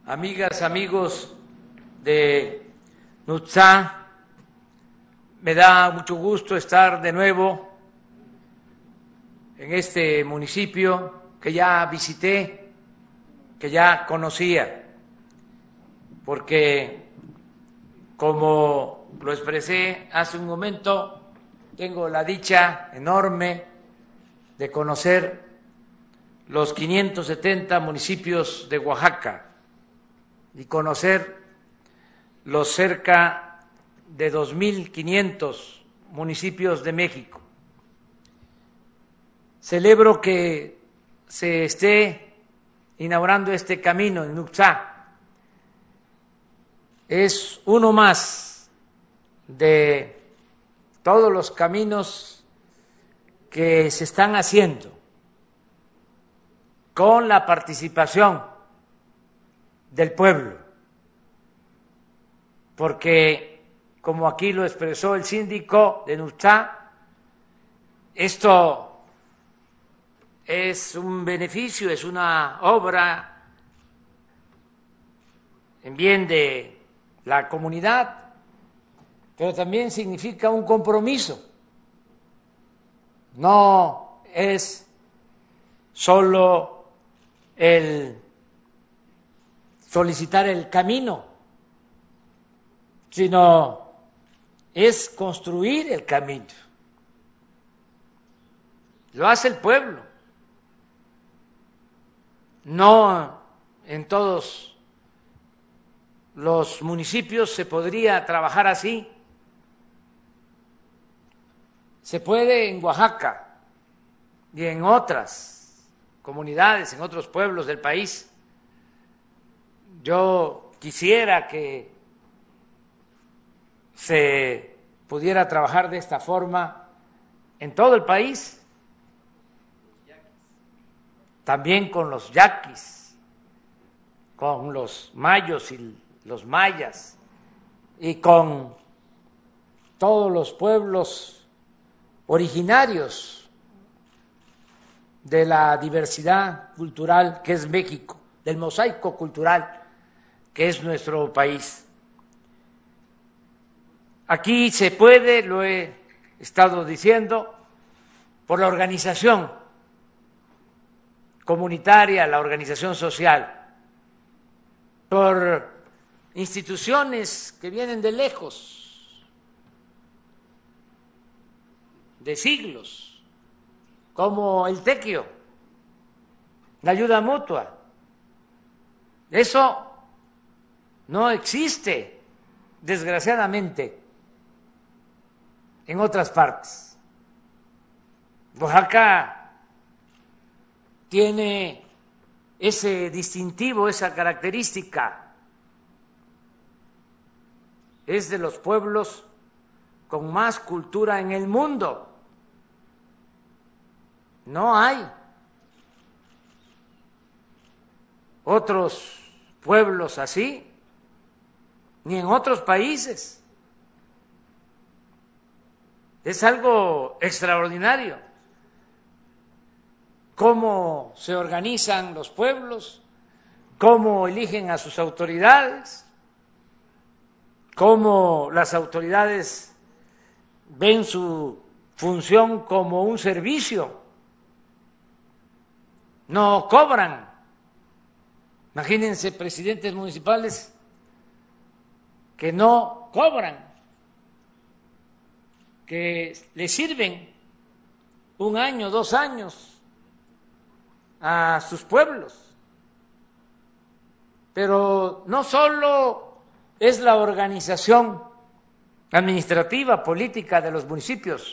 amigas, amigos de Nutzá, me da mucho gusto estar de nuevo en este municipio que ya visité, que ya conocía, porque como lo expresé hace un momento, tengo la dicha enorme de conocer los 570 municipios de Oaxaca y conocer los cerca de 2.500 municipios de México. Celebro que se esté inaugurando este camino en Nutzá. Es uno más de todos los caminos que se están haciendo con la participación del pueblo, porque como aquí lo expresó el síndico de Nutzá, esto es un beneficio, es una obra en bien de la comunidad, pero también significa un compromiso. No es solo el solicitar el camino, sino es construir el camino. Lo hace el pueblo. No en todos los municipios se podría trabajar así. Se puede en Oaxaca y en otras comunidades, en otros pueblos del país. Yo quisiera que se pudiera trabajar de esta forma en todo el país, también con los yaquis, con los mayos y los mayas y con todos los pueblos originarios de la diversidad cultural que es México, del mosaico cultural que es nuestro país. Aquí se puede, lo he estado diciendo, por la organización comunitaria, la organización social, por instituciones que vienen de lejos, de siglos, como el Tequio, la ayuda mutua. Eso no existe, desgraciadamente, en otras partes. Oaxaca tiene ese distintivo, esa característica. Es de los pueblos con más cultura en el mundo. No hay otros pueblos así, ni en otros países. Es algo extraordinario cómo se organizan los pueblos, cómo eligen a sus autoridades, cómo las autoridades ven su función como un servicio, no cobran. Imagínense presidentes municipales que no cobran, que le sirven 1 año, 2 años a sus pueblos. Pero no solo es la organización administrativa, política de los municipios,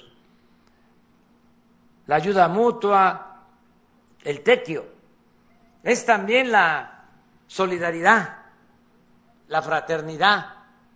la ayuda mutua, el tequio, es también la solidaridad, la fraternidad,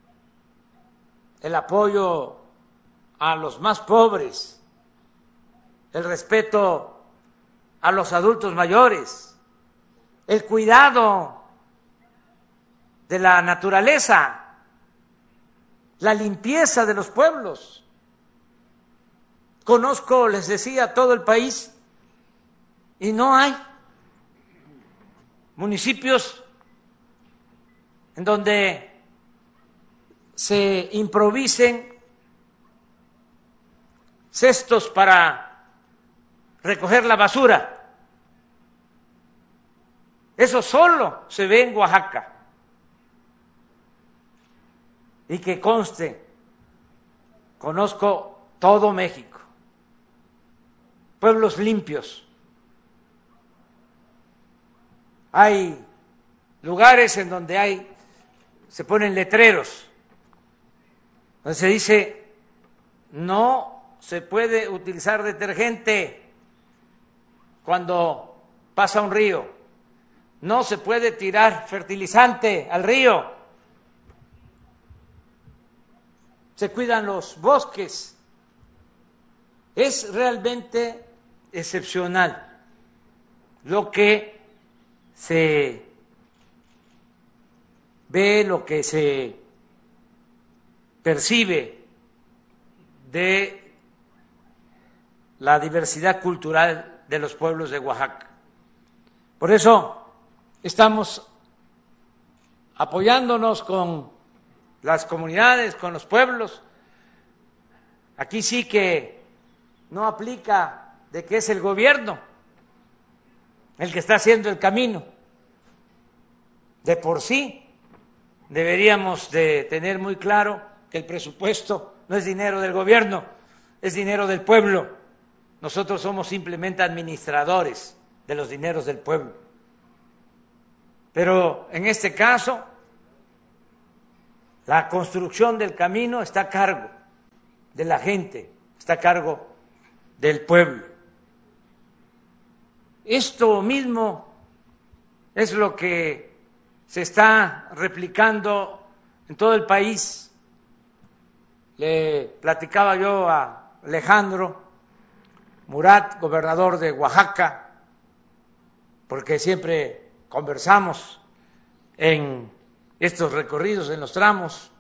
el apoyo a los más pobres, el respeto a los adultos mayores, el cuidado de la naturaleza, la limpieza de los pueblos. Conozco, les decía, todo el país y no hay municipios en donde se improvisen cestos para recoger la basura. Eso solo se ve en Oaxaca. Y que conste, conozco todo México, pueblos limpios. Hay lugares en donde se ponen letreros, donde se dice no se puede utilizar detergente cuando pasa un río, no se puede tirar fertilizante al río, se cuidan los bosques. Es realmente excepcional lo que se ve, lo que se percibe de la diversidad cultural de los pueblos de Oaxaca. Por eso estamos apoyándonos con las comunidades, con los pueblos. Aquí sí que no aplica de que es el gobierno el que está haciendo el camino. De por sí deberíamos de tener muy claro que el presupuesto no es dinero del gobierno, es dinero del pueblo. Nosotros somos simplemente administradores de los dineros del pueblo. Pero en este caso, la construcción del camino está a cargo de la gente, está a cargo del pueblo. Esto mismo es lo que se está replicando en todo el país. Le platicaba yo a Alejandro Murat, gobernador de Oaxaca, porque siempre conversamos en estos recorridos, en los tramos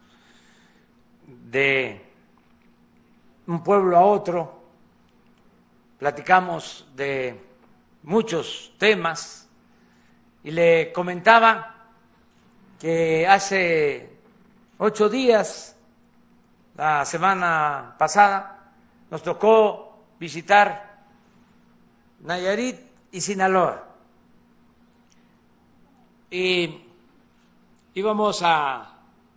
de un pueblo a otro, platicamos de muchos temas y le comentaba que hace 8 días, la semana pasada, nos tocó visitar Nayarit y Sinaloa y íbamos a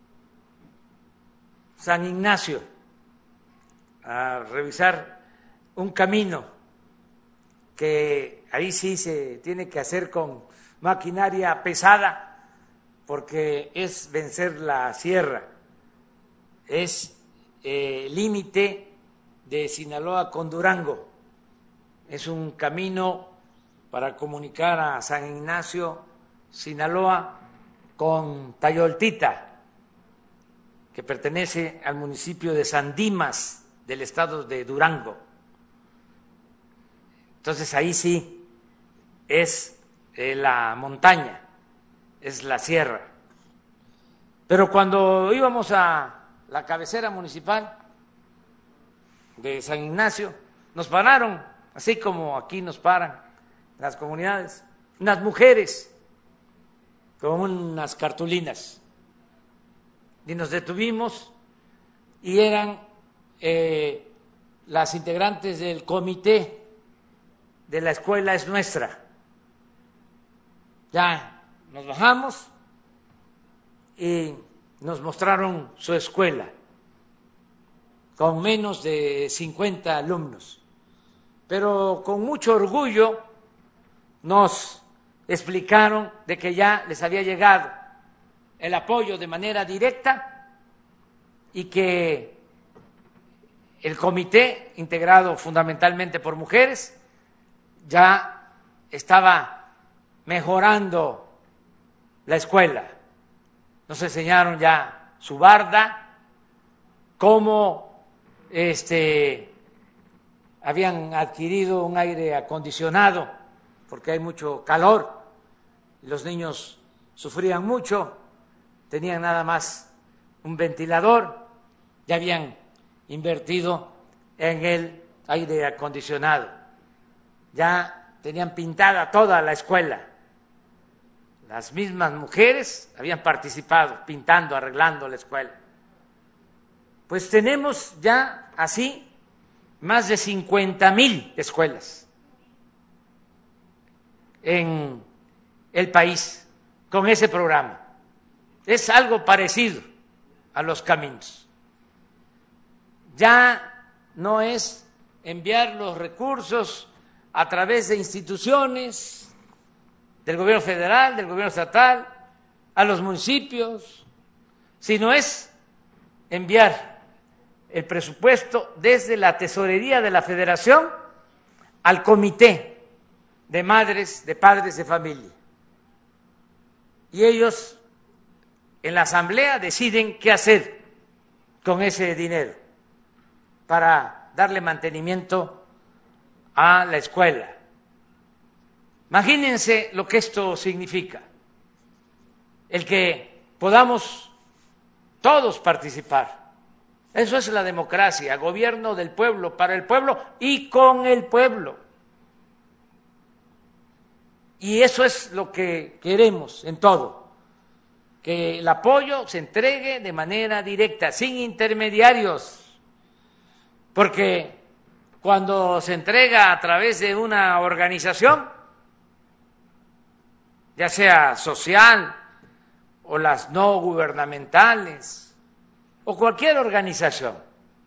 San Ignacio a revisar un camino que ahí sí se tiene que hacer con maquinaria pesada porque es vencer la sierra, es límite de Sinaloa con Durango, es un camino para comunicar a San Ignacio, Sinaloa, con Tayoltita, que pertenece al municipio de San Dimas del estado de Durango. Entonces ahí sí es la montaña, es la sierra. Pero cuando íbamos a la cabecera municipal de San Ignacio, nos pararon, así como aquí nos paran las comunidades, unas mujeres con unas cartulinas, y nos detuvimos y eran las integrantes del comité de La Escuela Es Nuestra. Ya nos bajamos y nos mostraron su escuela con menos de 50 alumnos, pero con mucho orgullo nos explicaron de que ya les había llegado el apoyo de manera directa y que el comité, integrado fundamentalmente por mujeres, ya estaba mejorando la escuela. Nos enseñaron ya su barda, cómo habían adquirido un aire acondicionado, porque hay mucho calor, los niños sufrían mucho, tenían nada más un ventilador, ya habían invertido en el aire acondicionado, ya tenían pintada toda la escuela, las mismas mujeres habían participado pintando, arreglando la escuela. Pues tenemos ya así más de 50,000 escuelas en el país con ese programa. Es algo parecido a los caminos. Ya no es enviar los recursos a través de instituciones del gobierno federal, del gobierno estatal, a los municipios, sino es enviar el presupuesto desde la tesorería de la Federación al comité de madres, de padres de familia. Y ellos en la asamblea deciden qué hacer con ese dinero para darle mantenimiento a la escuela. Imagínense lo que esto significa, el que podamos todos participar. Eso es la democracia, gobierno del pueblo, para el pueblo y con el pueblo. Y eso es lo que queremos en todo, que el apoyo se entregue de manera directa, sin intermediarios, porque cuando se entrega a través de una organización, ya sea social o las no gubernamentales o cualquier organización,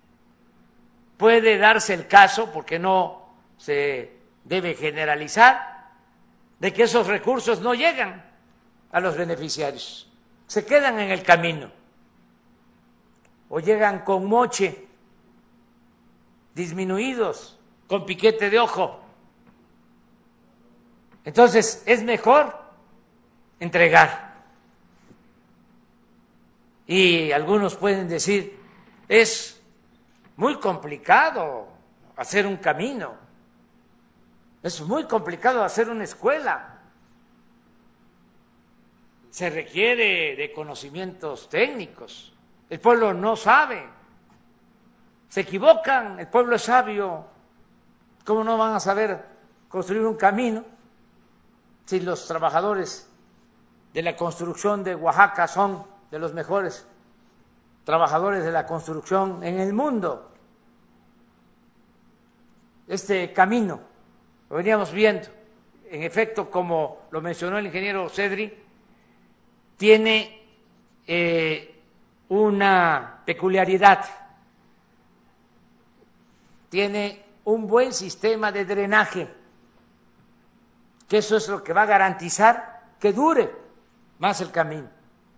puede darse el caso, porque no se debe generalizar, de que esos recursos no llegan a los beneficiarios, se quedan en el camino o llegan con moche, disminuidos, con piquete de ojo. Entonces es mejor entregar. Y algunos pueden decir, es muy complicado hacer un camino, es muy complicado hacer una escuela, se requiere de conocimientos técnicos, el pueblo no sabe, se equivocan, el pueblo es sabio, ¿cómo no van a saber construir un camino si los trabajadores de la construcción de Oaxaca son de los mejores trabajadores de la construcción en el mundo? Este camino, lo veníamos viendo, en efecto, como lo mencionó el ingeniero Cedri, tiene una peculiaridad, tiene un buen sistema de drenaje, que eso es lo que va a garantizar que dure más el camino.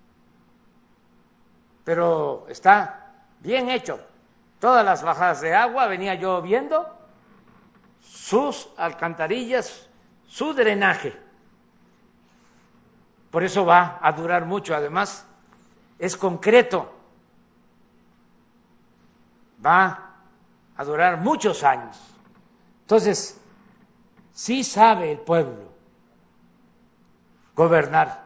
Pero está bien hecho. Todas las bajadas de agua venía yo viendo, sus alcantarillas, su drenaje. Por eso va a durar mucho. Además, es concreto. Va a durar muchos años. Entonces, sí sabe el pueblo gobernar.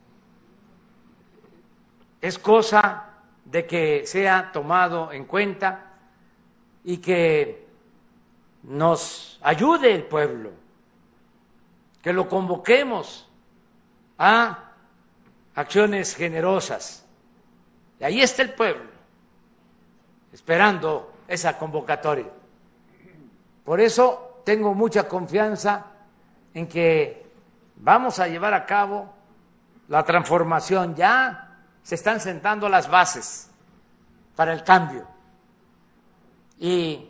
Es cosa de que sea tomado en cuenta y que nos ayude el pueblo, que lo convoquemos a acciones generosas. Y ahí está el pueblo, esperando esa convocatoria. Por eso tengo mucha confianza en que vamos a llevar a cabo la transformación. Ya se están sentando las bases para el cambio y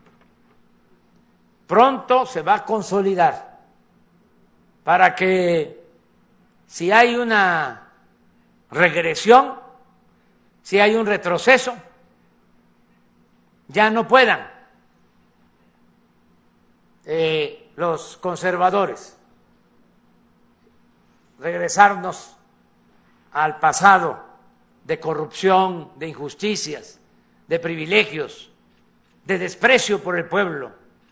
pronto se va a consolidar para que si hay una regresión, si hay un retroceso, ya no puedan los conservadores regresarnos al pasado de corrupción, de injusticias, de privilegios, de desprecio por el pueblo,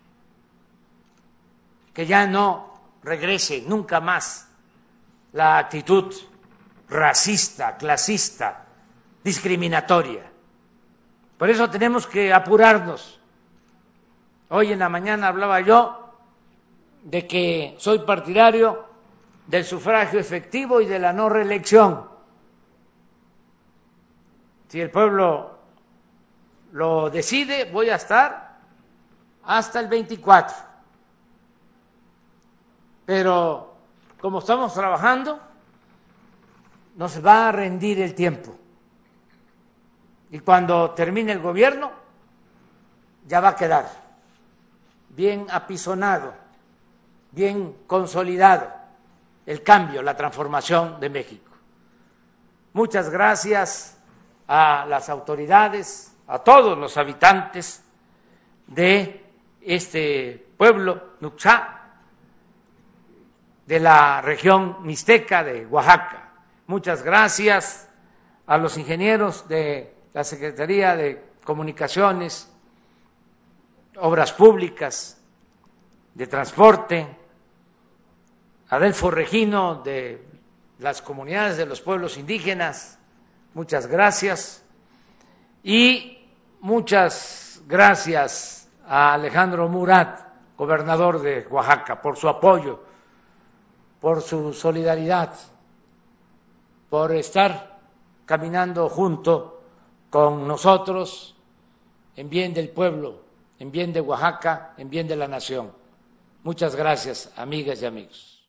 que ya no regrese nunca más la actitud racista, clasista, discriminatoria. Por eso tenemos que apurarnos. Hoy en la mañana hablaba yo de que soy partidario del sufragio efectivo y de la no reelección. Si el pueblo lo decide, voy a estar hasta el 24. Pero como estamos trabajando, nos va a rendir el tiempo. Y cuando termine el gobierno, ya va a quedar bien apisonado, bien consolidado el cambio, la transformación de México. Muchas gracias a las autoridades, a todos los habitantes de este pueblo, Nuxá, de la región mixteca de Oaxaca. Muchas gracias a los ingenieros de la Secretaría de Comunicaciones, Obras Públicas, de Transporte, a Adelfo Regino de las comunidades de los pueblos indígenas, muchas gracias. Y muchas gracias a Alejandro Murat, gobernador de Oaxaca, por su apoyo, por su solidaridad, por estar caminando junto con nosotros en bien del pueblo, en bien de Oaxaca, en bien de la nación. Muchas gracias, amigas y amigos.